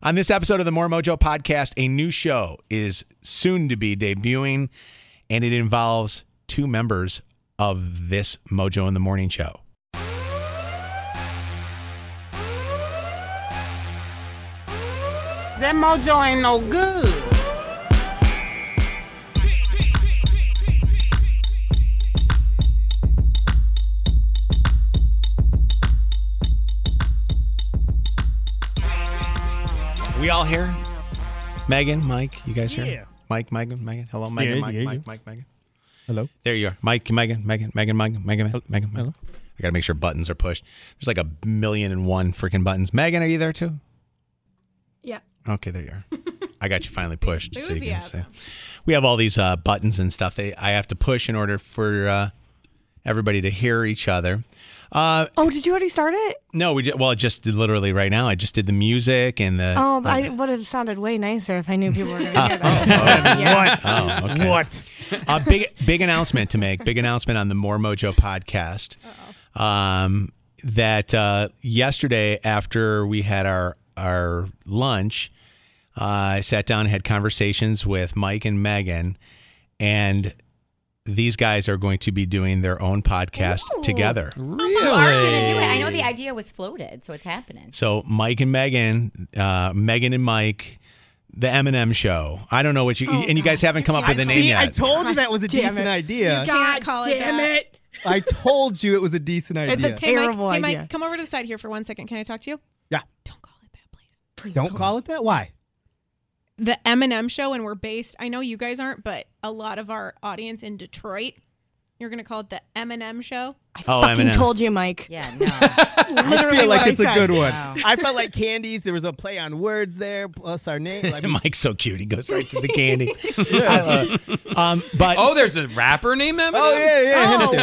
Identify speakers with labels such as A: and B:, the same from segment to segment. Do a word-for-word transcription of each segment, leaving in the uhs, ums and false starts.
A: On this episode of the More Mojo podcast, a new show is soon to be debuting, and it involves two members of this Mojo in the Morning show.
B: That mojo ain't no good.
A: We all here? Megan, Mike, you guys here?
B: Yeah.
A: Mike, Megan, Megan. Hello, Megan,
C: Yeah,
A: Mike,
C: yeah,
A: Mike,
C: yeah.
A: Mike, Megan.
C: Hello.
A: There you are. Mike, Megan, Megan, Megan, Megan, Megan, Megan, Megan. Megan. I got to make sure buttons are pushed. There's like a million and one freaking buttons. Megan, are you there too?
D: Yeah.
A: Okay, there you are. I got you finally pushed. So you can say.
D: Enthusiasm.
A: We have all these uh, buttons and stuff that I have to push in order for uh, everybody to hear each other. Uh,
D: Oh, did you already start it?
A: no, we just, well, just did literally right now. I just did the music and the.
D: Oh, I would have sounded way nicer if I knew people were going to hear that.
A: Oh, okay.
C: What?
A: uh, big big announcement to make. Big announcement on the More Mojo podcast. Um, that uh, yesterday after we had our our lunch, uh, I sat down and had conversations with Mike and Megan, and these guys are going to be doing their own podcast
E: Ooh.
A: together.
E: Really? Mark didn't do it. I know the idea was floated, so it's happening.
A: So Mike and Megan, uh, Megan and Mike, the M and M show. I don't know what you
D: Oh,
A: and you guys haven't come up with a name
C: See,
A: yet.
C: I told you that was a
D: Damn
C: decent
D: it.
C: idea.
D: God
F: call it
D: damn
F: that.
D: it.
C: I told you it was a decent
D: It's
C: idea.
D: a terrible
F: hey, Mike,
D: idea.
F: Hey, Mike, come over to the side here for one second. Can I talk to you?
C: Yeah.
F: Don't call it that, please.
C: Don't call it that? Why?
F: The M and M show, and we're based, I know you guys aren't, but a lot of our audience in Detroit, you're going to call it the M and M show?
D: I
A: Oh,
D: fucking
A: M and M.
D: told you, Mike.
E: Yeah, no.
C: I feel like
D: what
C: it's
D: I
C: a
D: said.
C: good one.
E: Wow.
C: I felt like candies. There was a play on words there, plus our name. Like,
A: Mike's so cute. He goes right to the candy. I love it. um, but
G: Oh, there's a rapper named Eminem?
C: oh, yeah, yeah. him
D: Oh,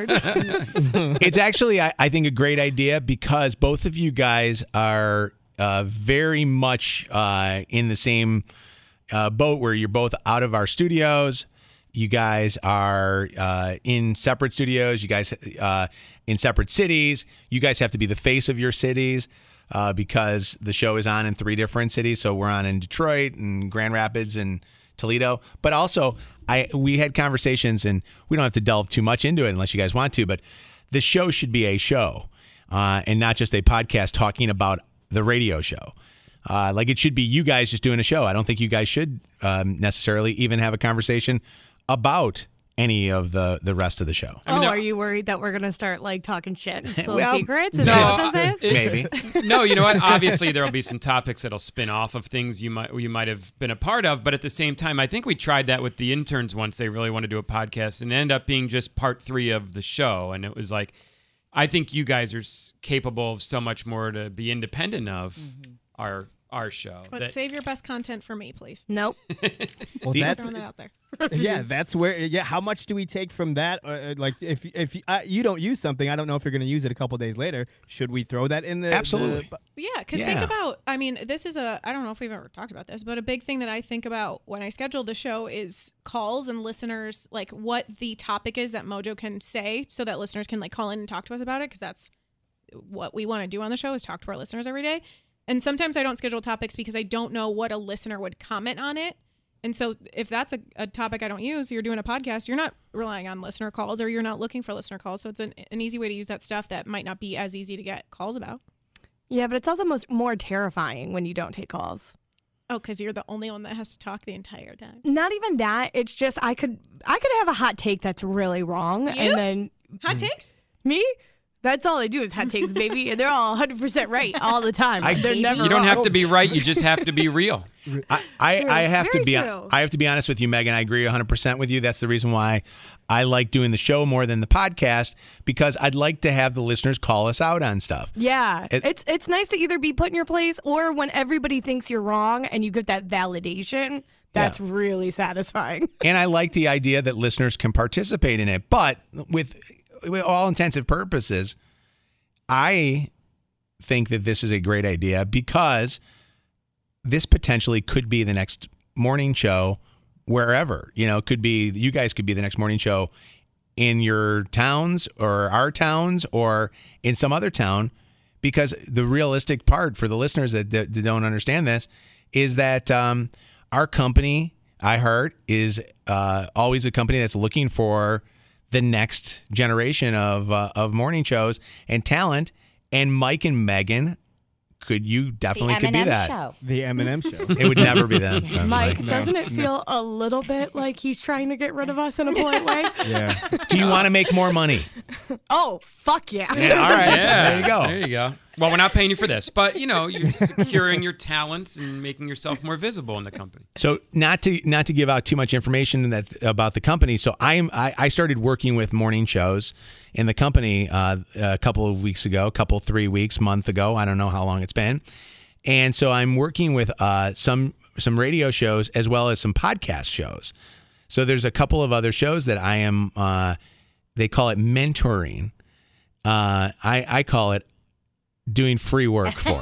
C: too.
D: weird.
A: it's actually, I, I think, a great idea because both of you guys are uh, very much uh, in the same uh, boat where you're both out of our studios. You guys are uh, in separate studios. You guys uh, in separate cities. You guys have to be the face of your cities uh, because the show is on in three different cities. So we're on in Detroit and Grand Rapids and Toledo. But also, I we had conversations, and we don't have to delve too much into it unless you guys want to. But the show should be a show uh, and not just a podcast talking about the radio show. Uh, like it should be you guys just doing a show. I don't think you guys should um, necessarily even have a conversation about any of the, the rest of the show.
F: I mean,
D: oh,
F: no-
D: are you worried that we're going to start like talking shit and spilling
A: Well,
D: secrets? Is
G: no,
D: that what this is?
G: it-
A: Maybe.
G: No, you know what? Obviously, there will be some topics that'll spin off of things you might you might have been a part of, but at the same time, I think we tried that with the interns once. They really want to do a podcast, and it ended up being just part three of the show, and it was like, I think you guys are s- capable of so much more to be independent of our our show.
F: But
G: That-
F: save your best content for me, please.
D: Nope.
C: Well,
A: The-
C: that's
F: Throwing that out there.
C: yeah. That's where. Yeah. How much do we take from that? Or, uh, like, if if you, uh, you don't use something, I don't know if you're going to use it a couple days later. Should we throw that in the
A: Absolutely.
C: the-
F: Yeah, because
A: Yeah.
F: think about, I mean, this is a, I don't know if we've ever talked about this, but a big thing that I think about when I schedule the show is calls and listeners, like what the topic is that Mojo can say so that listeners can like call in and talk to us about it, because that's what we want to do on the show is talk to our listeners every day. And sometimes I don't schedule topics because I don't know what a listener would comment on it. And so if that's a, a topic I don't use, you're doing a podcast, you're not relying on listener calls or you're not looking for listener calls. So it's an, an easy way to use that stuff that might not be as easy to get calls about.
D: Yeah, but it's also most more terrifying when you don't take calls.
F: Oh, because you're the only one that has to talk the entire time.
D: Not even that. It's just I could I could have a hot take that's really wrong,
F: You?
D: and then
F: Hot takes?
D: me. That's all I do is hot takes, baby, and they're all one hundred percent right all the time.
A: I-
D: they're never.
G: you don't
D: wrong.
G: have to be right. You just have to be real.
A: I, I,
D: True.
A: I have to
D: Very
A: be
D: true.
A: I have to be honest with you, Megan. I agree one hundred percent with you. That's the reason why I like doing the show more than the podcast, because I'd like to have the listeners call us out on stuff.
D: Yeah,
A: It-
D: it's it's nice to either be put in your place or when everybody thinks you're wrong and you get that validation. That's really satisfying.
A: And I like the idea that listeners can participate in it. But with, with all intensive purposes, I think that this is a great idea because this potentially could be the next morning show wherever. You know, it could be, you guys could be the next morning show in your towns or our towns or in some other town because the realistic part for the listeners that, that don't understand this is that um, our company, iHeart, is uh, always a company that's looking for the next generation of uh, of morning shows and talent. And Mike and Megan, could you definitely
E: the
A: could be
E: M and M
A: that?
E: Show.
C: The M and M show.
A: It would never be them.
D: Mike,
C: No,
D: doesn't it
C: no.
D: feel a little bit like he's trying to get rid of us in a polite way?
C: Yeah.
A: Do you want to make more money?
D: Oh, fuck yeah.
A: Yeah, all right.
G: Yeah,
A: There you go.
G: There you go. Well, we're not paying you for this, but you know, you're securing your talents and making yourself more visible in the company.
A: So not to not to give out too much information that about the company. So I'm I, I started working with morning shows in the company uh, a couple of weeks ago, a couple three weeks, month ago. I don't know how long it's been. And so I'm working with uh, some some radio shows as well as some podcast shows. So there's a couple of other shows that I am. Uh, they call it mentoring. Uh, I I call it doing free work for.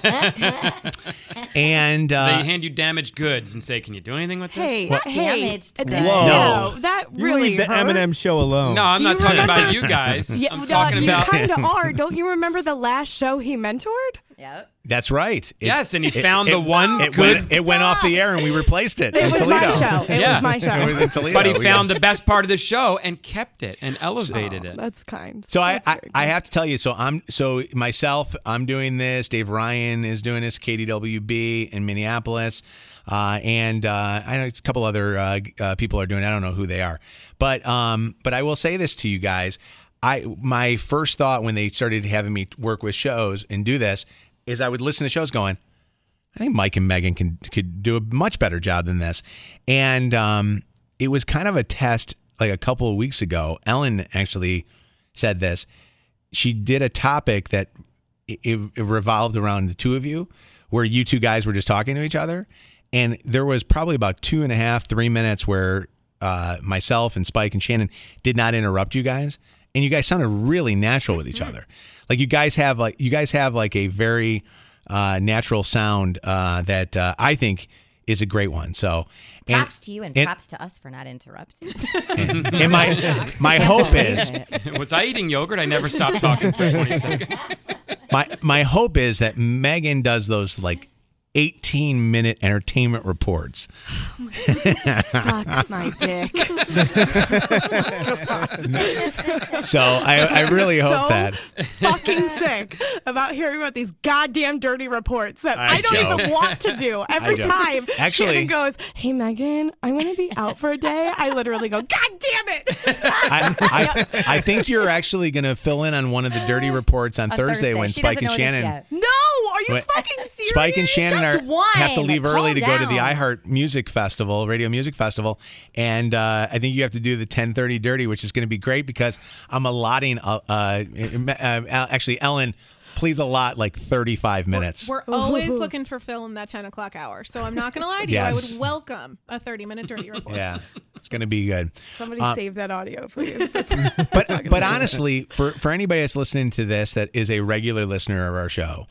A: And uh,
G: They hand you damaged goods and say, "Can you do anything with this?"
D: Hey,
E: What
D: hey,
E: damaged
D: th-
E: goods?
C: Whoa.
D: no, that
C: You
D: really
C: leave the
D: hurt.
C: M and M show alone.
G: No, I'm
D: Do
G: not
D: you
G: talking
D: remember-
G: about you guys.
D: Yeah,
G: I'm
D: uh,
G: talking
D: you
G: about.
D: kind of are. Don't you remember the last show he mentored?
E: Yep.
A: that's right. It-
G: Yes, and he
A: it-
G: found
A: it-
G: the one
A: It
G: good.
A: went, it went off the air and we replaced it.
D: It
A: in
D: was
A: Toledo.
D: my show. It
G: Yeah.
D: was my show.
A: It was in Toledo.
G: But he
A: We
G: found
A: got-
G: the best part of the show and kept it and elevated it.
D: That's kind.
A: So I,
D: That's
A: I,
D: very
A: I
D: kind.
A: have to tell you. So I'm so myself. I'm doing this. Dave Ryan is doing this. K D W B in Minneapolis, uh, and uh, I know it's a couple other uh, uh, people are doing it. I don't know who they are, but um, but I will say this to you guys. I my first thought when they started having me work with shows and do this is I would listen to shows going, I think Mike and Megan can could do a much better job than this. And um, it was kind of a test like a couple of weeks ago. Ellen actually said this. She did a topic that it, it revolved around the two of you, where you two guys were just talking to each other. And there was probably about two and a half, three minutes where uh, myself and Spike and Shannon did not interrupt you guys. And you guys sounded really natural with each other. Like you guys have like you guys have like a very uh, natural sound uh, that uh, I think is a great one. So and,
E: Props to you and,
A: and-
E: props to us for not interrupting.
A: and, and my my hope is
G: Was I eating yogurt? I never stopped talking for twenty seconds.
A: my my hope is that Megan does those like eighteen minute entertainment reports.
D: Suck my dick.
A: So I, I really hope
D: so
A: that.
D: fucking sick about hearing about these goddamn dirty reports that
A: I
D: I, don't
A: joke.
D: even want to do. Every
A: joke.
D: time
A: Actually-
D: Shannon goes, "Hey Megan, I'm gonna be out for a day," I literally go, "God damn it!"
A: I, I, I think you're actually going to fill in on one of the dirty reports on
E: On
A: Thursday, when
E: She
A: Spike
E: doesn't
A: and
E: know this
A: Shannon.
E: yet.
D: No, are you
A: Wait,
D: fucking serious?
A: Spike and Shannon
E: Just
A: are,
E: one.
A: have to leave early
E: Calm
A: to go to the
E: down.
A: iHeart Music Festival, Radio Music Festival, and uh, I think you have to do the ten thirty Dirty, which is going to be great because I'm allotting. Uh, uh, uh, actually, Ellen, please allot like thirty-five minutes.
F: We're always looking for Phil in that ten o'clock hour. So I'm not going to lie to you. I
A: Yes.
F: would welcome a thirty minute dirty report.
A: Yeah, it's going to be good.
D: Somebody
A: Uh,
D: save that audio, please.
A: But but honestly, for for anybody that's listening to this that is a regular listener of our show,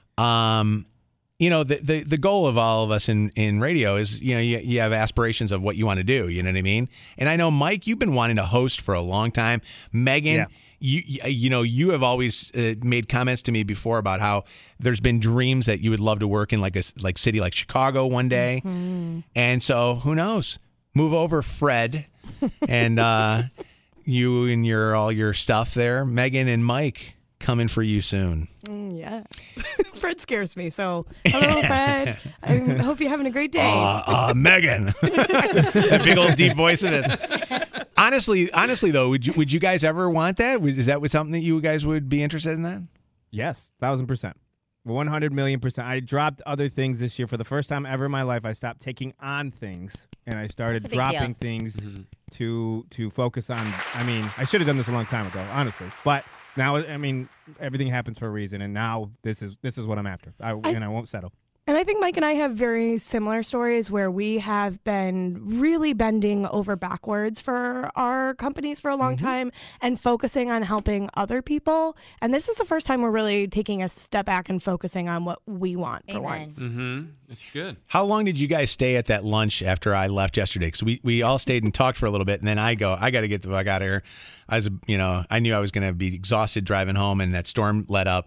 A: um, you know the the, the goal of all of us in, in radio is you know you, you have aspirations of what you want to do. You know what I mean? And I know Mike, you've been wanting to host for a long time. Megan.
C: Yeah.
A: You you know you have always uh, made comments to me before about how there's been dreams that you would love to work in like a like city like Chicago one day, and so who knows? Move over, Fred, and uh, you and your all your stuff there. Megan and Mike coming for you soon.
D: Mm, yeah. Fred scares me. So, hello, Fred. I hope you're having a great day.
A: Uh, uh, Megan, that big old deep voice in it. Honestly, honestly though, would you would you guys ever want that? Is that something that you guys would be interested in? That?
C: Yes, thousand percent. one hundred million percent. I dropped other things this year. For the first time ever in my life, I stopped taking on things and I started
E: That's a big
C: dropping
E: deal.
C: things to to focus on. I mean, I should have done this a long time ago, honestly. But now, I mean, everything happens for a reason, and now this is this is what I'm after, I, and I won't settle.
D: And I think Mike and I have very similar stories where we have been really bending over backwards for our companies for a long time and focusing on helping other people. And this is the first time we're really taking a step back and focusing on what we want for
E: Amen.
D: once.
G: Mm-hmm. It's good.
A: How long did you guys stay at that lunch after I left yesterday? Because we, we all stayed and talked for a little bit, and then I go, I got to get the fuck out of here. I was, you know, I knew I was going to be exhausted driving home, and that storm let up.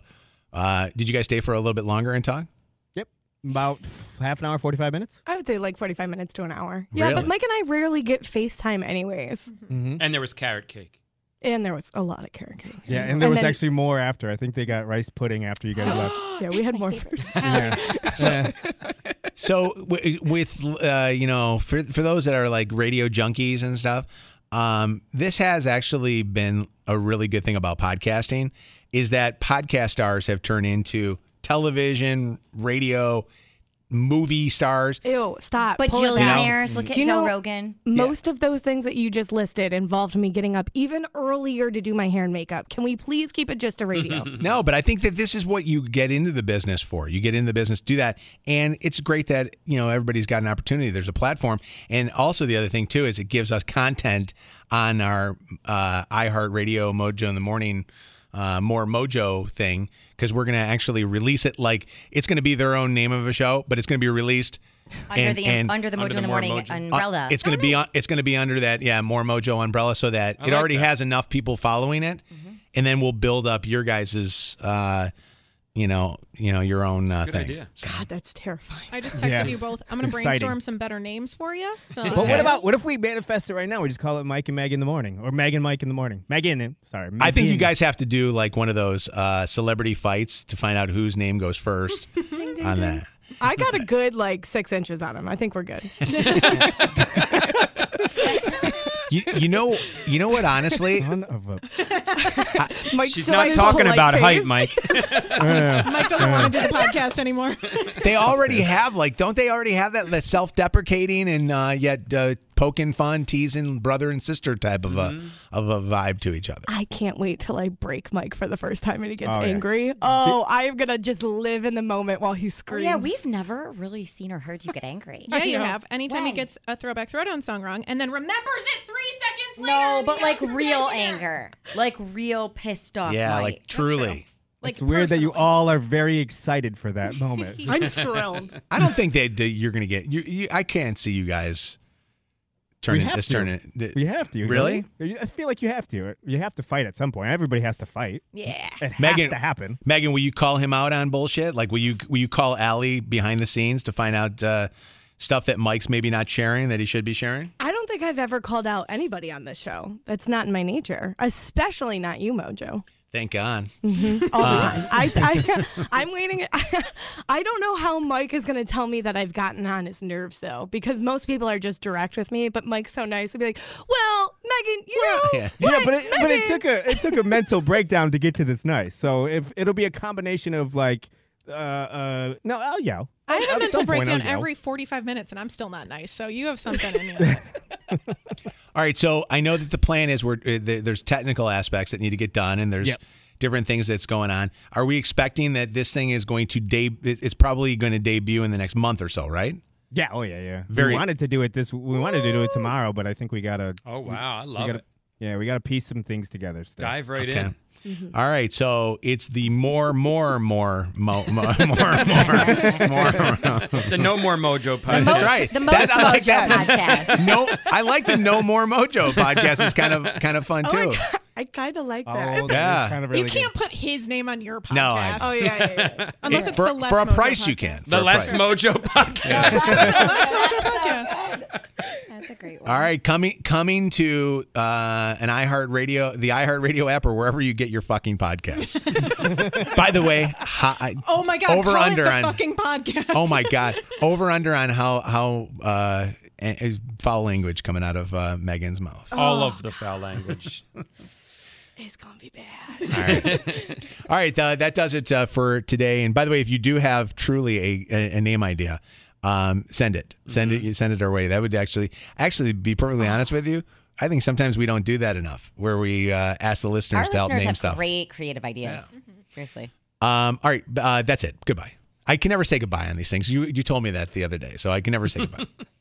A: Uh, did you guys stay for a little bit longer and talk?
C: Yep. About half an hour, forty-five minutes.
D: I would say like forty-five minutes to an hour. Yeah,
A: Really?
D: but Mike and I rarely get FaceTime anyways.
C: Mm-hmm.
G: And there was carrot cake.
D: And there was a lot of carrot cake.
C: Yeah, and there
D: And
C: was
D: then-
C: actually more after. I think they got rice pudding after you guys left.
D: Yeah, we had more food.
C: Yeah. Yeah.
A: So w- with uh, you know, for for those that are like radio junkies and stuff, um, this has actually been a really good thing about podcasting, is that podcast stars have turned into television, radio, movie stars.
D: Ew, stop. Pull it back.
E: Bajillionaires. Look at
D: Do you
E: Joe
D: know-
E: Rogan.
D: Most of those things that you just listed involved me getting up even earlier to do my hair and makeup. Can we please keep it just a radio?
A: No, but I think that this is what you get into the business for. You get into the business, do that, and it's great that you know everybody's got an opportunity. There's a platform, and also the other thing too is it gives us content on our uh, iHeartRadio Mojo in the Morning, uh, More Mojo thing, because we're going to actually release it like it's going to be their own name of a show, but it's going to be released
E: Under
A: and-
E: the
A: and-
E: under the Mojo
G: Under
E: in the
G: the More
E: Morning
G: Mojo.
E: umbrella.
A: Uh, it's going to be on, it's going to be under that yeah More Mojo umbrella, so that
G: I
A: it
G: like
A: already
G: that.
A: has enough people following it, and then we'll build up your guys's uh, you know you know your own uh,
G: Good
A: thing.
G: idea.
D: God, that's terrifying.
F: I just texted
C: Yeah.
F: you both. I'm gonna
C: Exciting.
F: brainstorm some better names for you. So
C: But what about what if we manifest it right now? We just call it Mike and Meg in the morning, or Meg and Mike in the morning. Megan, sorry.
A: I think you
C: Megan.
A: guys have to do like one of those uh, celebrity fights to find out whose name goes first on that.
D: I got a good like six inches on him. I think we're good.
A: You, you know you know what? Honestly,
C: Son of a.
D: Mike
G: She's
D: still
G: not
D: has
G: talking
D: polite
G: about
D: face.
G: height, Mike.
C: Yeah.
F: Mike doesn't want to do the podcast anymore.
A: they already have like don't they already have that the self-deprecating and uh, yet uh, poking fun, teasing brother and sister type of a of a vibe to each other.
D: I can't wait till I break Mike for the first time and he gets
C: Oh, yeah.
D: angry. Oh, I'm gonna just live in the moment while he
E: Oh,
D: screams.
E: yeah, we've never really seen or heard you get angry.
F: Yeah, you
D: know.
F: have. Anytime he
E: When?
F: gets a throwback throwdown song wrong and then remembers it three seconds later.
E: No,
F: and
E: but
F: he
E: like
F: has to
E: real
F: get here.
E: anger, like real pissed off.
A: Yeah,
E: Mike.
A: like truly.
F: Like
C: It's weird that you
F: personally.
C: all are very excited for that moment.
D: I'm thrilled.
A: I don't think that that you're gonna get you, you. I can't see you guys turning
C: have
A: this
C: to.
A: turning.
C: You have to.
A: Really?
C: don't you? I feel like you have to. You have to fight at some point. Everybody has to fight.
E: Yeah.
C: It has
A: Megan-
C: to happen.
A: Megan, will you call him out on bullshit? Like, will you will you call Allie behind the scenes to find out uh, stuff that Mike's maybe not sharing that he should be sharing?
D: I don't think I've ever called out anybody on this show. That's not in my nature, especially not you, Mojo.
A: Thank God.
D: All the time. I, I, I'm waiting. I don't know how Mike is going to tell me that I've gotten on his nerves, though, because most people are just direct with me. But Mike's so nice. He'll be like, well, Megan, you know.
A: Yeah.
C: Yeah,
D: what,
C: but it, but it
D: Megan?"
C: took a it took a mental breakdown to get to this nice. So if it'll be a combination of like, uh, uh, no, I'll yell.
F: I have
C: At
F: a mental
C: some point, I'll
F: breakdown
C: yell.
F: every forty-five minutes and I'm still not nice. So you have something in you.
A: All right. So I know that the plan is we're uh, there- there's technical aspects that need to get done, and there's
C: Yep.
A: different things that's going on. Are we expecting that this thing is going to de- It's probably going to debut in the next month or so, right?
C: Yeah. Oh yeah. Yeah.
A: Very-
C: We wanted to do it this. We wanted to do it tomorrow, but I think we gotta.
G: Oh wow, I
C: we
G: love
C: gotta,
G: it.
C: Yeah, we gotta piece some things together. Still.
G: Dive right
A: Okay.
G: in.
A: All right, so it's the more, more, more, mo, mo, more, more, more.
G: The No More Mojo podcast.
E: Most,
A: right.
E: The most
A: That's- I like
E: Mojo
A: that.
E: podcast.
A: No, I like the No More Mojo podcast. It's kind of kind of fun
D: Oh
A: too.
D: my God, I kind of like
C: Oh,
D: that.
C: that
A: Yeah.
C: was kind of really
F: you can't
C: good.
F: put his name on your podcast.
A: No, I-
D: Oh, yeah, yeah, yeah.
F: Unless
A: It-
F: it's
A: for,
F: the Less
A: for a
F: Mojo
A: price, you
F: podcast.
A: can. For
G: The
A: a
G: Less
A: price.
G: Mojo podcast.
F: Less Mojo podcast.
E: That's a great one.
A: All right, coming coming to uh, an iHeartRadio, the iHeartRadio app, or wherever you get your fucking podcasts. By the way, hi,
F: Oh my God.
A: over
F: call
A: under
F: it the
A: on.
F: fucking podcast.
A: Oh my God, over under on how how uh, eh, foul language coming out of uh, Megan's mouth.
G: All of the foul language.
D: It's going to be bad.
A: All right, all right. Uh, that does it uh, for today. And by the way, if you do have truly a, a, a name idea, um, send it. Send it. You send it our way. That would actually, actually, be perfectly honest with you. I think sometimes we don't do that enough, where we uh, ask the listeners
E: Our
A: to help
E: listeners
A: name
E: have
A: stuff.
E: great creative ideas. Seriously.
A: Um, all right, uh, that's it. Goodbye. I can never say goodbye on these things. You you told me that the other day, so I can never say goodbye.